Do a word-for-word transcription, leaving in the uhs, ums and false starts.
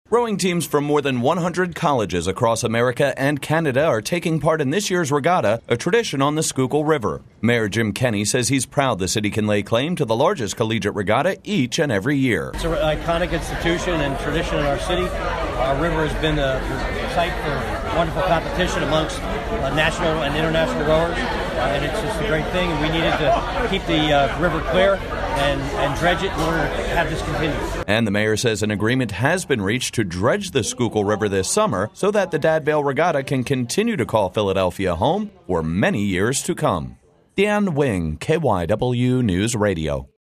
Rowing teams from more than one hundred colleges across America and Canada are taking part in this year's regatta, a tradition on the Schuylkill River. Mayor Jim Kenney says he's proud the city can lay claim to the largest collegiate regatta each and every year. It's an iconic institution and tradition in our city. Our river has been a site for wonderful competition amongst uh, national and international rowers, uh, and it's just a great thing. And we needed to keep the uh, river clear and, and dredge it in order to have this continue. And the mayor says an agreement has been reached to dredge the Schuylkill River this summer so that the Dad Vale Regatta can continue to call Philadelphia home for many years to come. Dan Wing, K Y W News Radio.